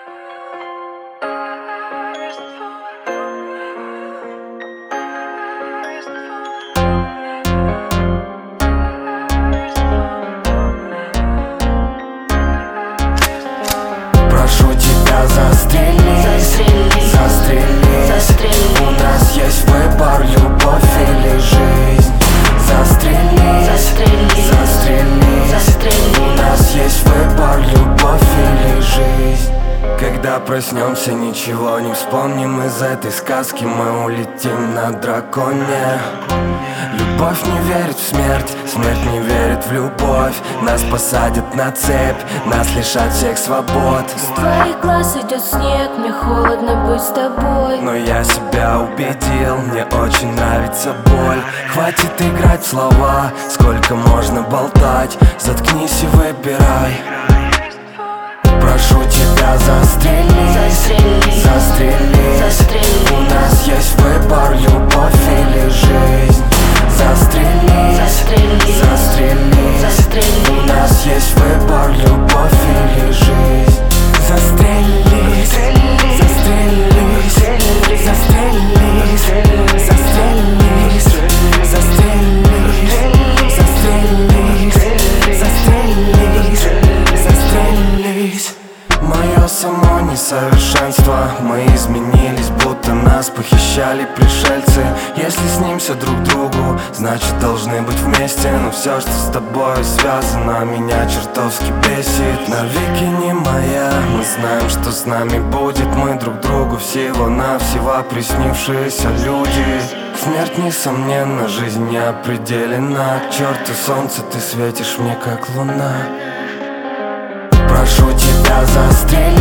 Прошу тебя, застрелись. У нас есть выбор, любовь или жизнь. Застрелись. У нас есть выбор, любовь или жизнь. Когда проснемся, ничего не вспомним из этой сказки. Мы улетим на драконе. Любовь не верит в смерть, смерть не верит в любовь. Нас посадят на цепь, нас лишат всех свобод. С твоих глаз идет снег, мне холодно быть с тобой. Но я себя убедил, мне очень нравится боль. Хватит играть в слова, сколько можно болтать. Заткнись и выбирай. Прошу тебя, застрелись. У нас есть выбор, любовь или жизнь. Застрелись. У нас есть выбор, любовь или жизнь. Застрелись. Мое само несовершенство. Мы изменились, будто нас похищали пришельцы. Если снимся друг другу, значит должны быть вместе. Но все, что с тобой связано, меня чертовски бесит. Навеки не моя, мы знаем, что с нами будет. Мы друг другу всего-навсего приснившиеся люди. Смерть несомненно, жизнь не определена. К черту солнце, ты светишь мне как луна. Прошу тебя, застрелись.